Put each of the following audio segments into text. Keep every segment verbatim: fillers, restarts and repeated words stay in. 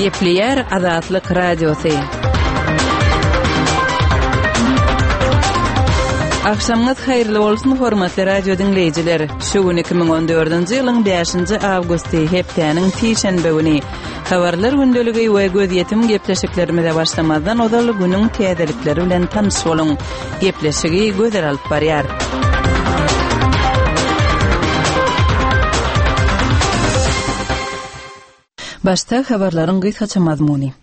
Gepleyer Azatlyk Radiosu. Akşamınız hayırlı bolsun hormatly radio dinleyijiler. Şu gün iki bin on dördünji ýylyň beşinji awgusty hepdeniň tişenbe güni. Habarlar gündöligi we gözýetim gepleşiklerimize başlamadan odal günüň täzelikleri bilen tanyş boluň. Gepleşigi gözer alyp barýar. Başta habarlaryň gysgaça mazmuny.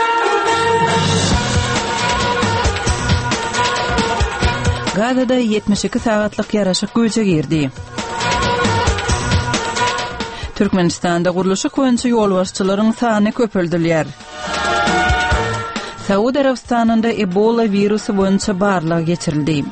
Gazada yetmiş iki saatlyk ýaraşyk güýje girdi. Türkmenistanda guruluşy boýunça ýolbaşçylaryň sany köpüldilýär. Saudi Arabistanynda Ebola virusu boýunça barlyg geçirildi.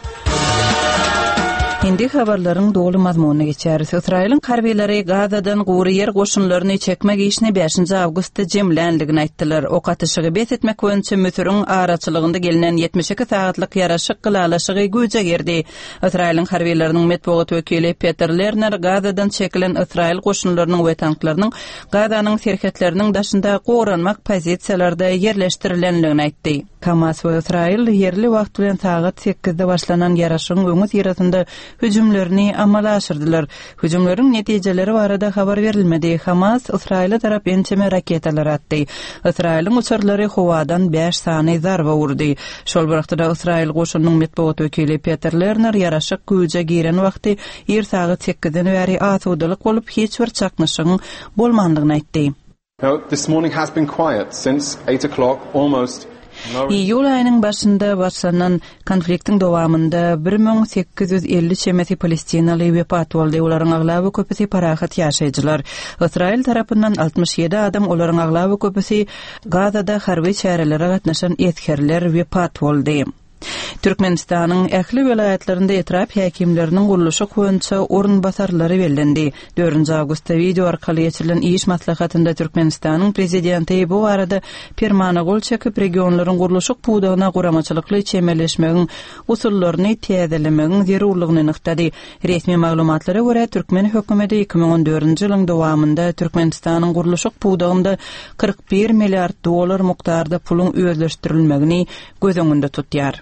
Hindi habarlaryň dolu mazmunyna geçer. İsrail'in harbiýleri Gazadan gury yer goşunlaryny çekmek işini beşinji awgustda jemlenligini aýtdylar. Ok atışygy bes etmek boýunça Müsürüň araçylygynda gelinen yetmiş iki saatlyk ýaraşyk gylalaşygy güýje girdi. İsrail'in harbiýleriniň medeniýet wekili Peter Lerner Gazadan çekilen İsrail goşunlarynyň we tanklarynyň Gazanyň serhetleriniň daşynda goranmak pozisiýalarda yerleşdirilenligini aýtdy. Hamas we İsrail yerli wagt bilen saat sekizde başlanan ýaraşygyň öňü ýerinde hüjümlerini amala aşyrdylar. Hüjümleriň netijeleri barada habar berilmedi. Hamas İsrail'e tarap ençeme raketalar atdy. İsrail'in uçurlary howadan beş sany zarba urdy. Şol wagtda İsrail goşunynyň medeniýet wekili Peter Lerner ýaraşyk güýje giren wagty ýer saat sekizden bäri asudalyk bolup hiç bir çaknyşyň bolmandygyny aýtdy. Now, this morning has been quiet since eight o'clock almost. Ýyl aýynyň başynda başlanan konfliktiň dowamında bir min sekiz ýüz elli çemesi Palestinaly wepat boldy. Olaryň aglaby köpüsi parahat ýaşaýjylar. İsrail tarapyndan altmış ýedi adam, olaryň aglaby köpüsi Gazada harby çärelere gatnaşan etkerler wepat boldy. Türkmenistanyň ähli welaýatlarynda etrap häkimleriniň guruluşy boýunça orun basarlary bellendi. dördünji awgustda video arkaly geçirilen iş maslahatynda Türkmenistanyň prezidenti bu arada permana gol çekip regionlaryň guruluşy puwdagyna guramaçylykly çemeleşmegiň usullaryny täzelemegiň zerurlygyny nyktady. Resmi maglumatlara görä Türkmen hökümeti iki bin on dördünji ýylyň dowamında Türkmenistanyň guruluşy puwdagynda kırk bir milliard dolar mukdarda puluň özleşdirilmegini göz öňünde tutýar.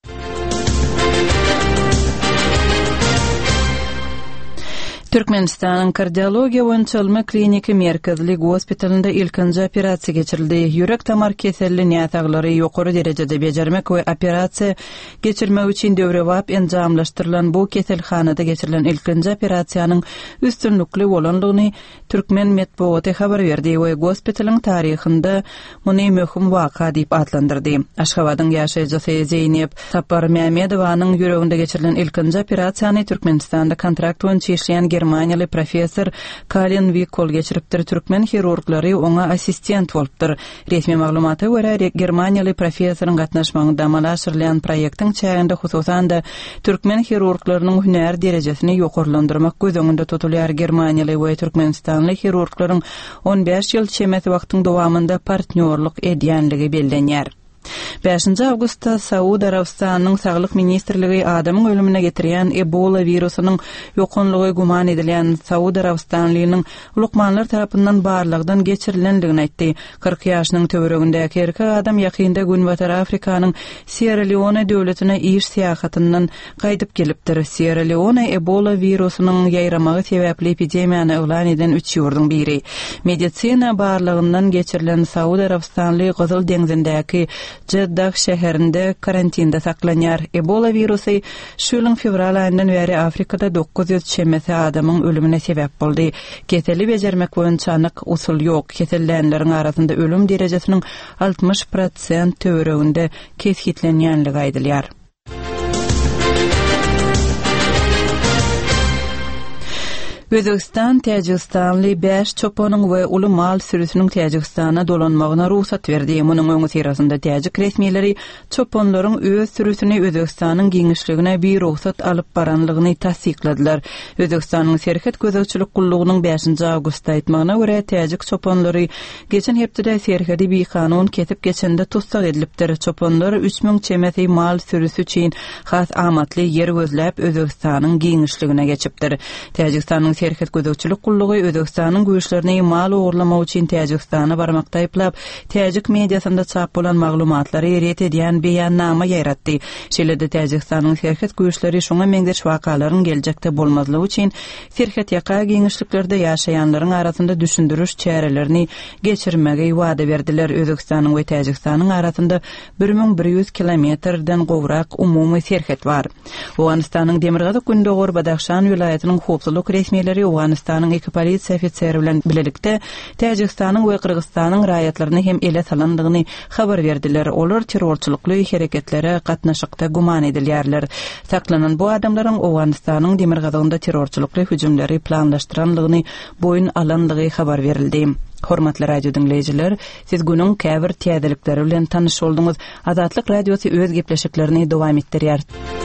Türkmenistanyň kardiologiýa we çylmy kliniki merkezli gospitalynda ilkinji operasiýa geçirildi. Ýürek tamar keselli nätaglary ýokary derejede bejermek we operasiýa geçirmek üçin döwrewap enjamlaşdyrylan bu keselhanada geçirilen ilkinji operasiýanyň üstünlikli bolanlygyny Türkmen medeniýeti habar berdi we gospitalyň taryhynda muny möhüm waka diýip adlandyrdy. Aşgabatyň ýaşaýjysy Zeynep Sapar Mehmedowanyň ýüreginde geçirilen ilkinji operasiýany Türkmenistanda kontrakt boýunça işleýän Germaniýaly professor Kalin Vikol geçiripdir. Türkmen hirurglary oňa assistent bolupdyr. Resmi maglumata görä Germaniýaly professoryň gatnaşmagyna amala aşyrylýan proýektiň çäginde hususan da Türkmen hirurglarynyň hünär derejesini ýokarlandyrmak göz öňünde tutulýar. Germaniýaly we Türkmenistanly hirurglaryň on beş ýyl çemeti wagtyň dowamında partnerlik edýänligi bellenýär. beşinji awgustda Saudi Arabistanyň Saglyk Ministrligi adamyň ölümine getirýän Ebola virusynyň ýokunlygy guman edilen Saudi Arabistanlynyň ulukmanlar tarapyndan barlygdan geçirilendigini aýtdy. kırk ýaşynyň töweregindäki erkek adam ýakynda Günbatar Afrikanyň Sierra Leone döwletine iş seýahatyndan gaýdyp gelipdir. Sierra Leone Ebola virusynyň ýaýramagy sebäpli epidemiýany elan eden üç ýurdyň biri. Medisina barlygyndan geçirilen Saudi Arabistanly Gyzyl deňzindäki Jeddah şäherinde karantinda saklanýar. Ebola virusy şu ýylyň fevral aýyndan beri Afrikada dokuz ýüz çemesi adamyň ölümine sebäp boldy. Keseli bejermek boýunça anyk usul ýok. Kesellenleriň arasynda ölüm derejesiniň altmış prosent töwereginde kesgitlenýänligi aýdylýar. Özbekistan Täjikistanly beş çoponyň we uly mal sürüsiniň Täjikistana dolanmagyna ruhsat berdi. Munyň öňü sirasynda Täjik resmiýetleri çoponlaryň öz sürüsini Özbekistanyň giňişligine bir ruhsat alyp baranlygyny tasdikladylar. Özbekistanyň serhet gözegçilik gullugynyň beşinji awgustda aýtmagyna görä Täjik çoponlary geçen hepde serhedi bir kanun ketip geçende tutsak edilipdir. Çoponlar üç min çemeti mal sürüsü üçin has amatly yer gözläp Özbekistanyň giňişligine geçipdir. Täjikistanyň Terket Gözükçülük Gullugy Özbekistanyň güýçlerini mal uğurlama üçin Täjikistana barmakda aýyplap, Täjik mediasynda çap bolan maglumatlary ret edýän beýannama ýaratdy. Şeýle-de Täjikistanyň terket güýçleri şoňa meňdeş wakalaryň geljekde bolmazlygy üçin terket ýaka giňişliklerde ýaşaýanlaryň arasynda düşündürüş çärelerini geçirmege wada berdiler. Özbekistanyň we Täjikistanyň arasynda bir ming bir ýüz kilometrden gowrak umumy terket bar. Owganistanyň Demirgazyk gündogor Badaxşan vilayatynyň howpsuzlyk resmiýetleri Owganistanyň iki polisiýa ofiseri bilen bilelikde Täjikistanyň we Kyrgyzstanyň raýatlaryny hem ele salandygyny habar berdiler. Olar terrorçylykly hereketlere gatnaşykda guman edilýärler. Saklanan bu adamlaryň Owganistanyň Demirgazygynda terrorçylykly hüjümleri planlaşdyranlygyny boyun alandygy habar berildi. Hormatly radio dinleyijiler, siz günüň käbir täzelikleri bilen tanyş boldunuz. Azatlyk radiosu öz gepleşiklerini dowam etdirýär.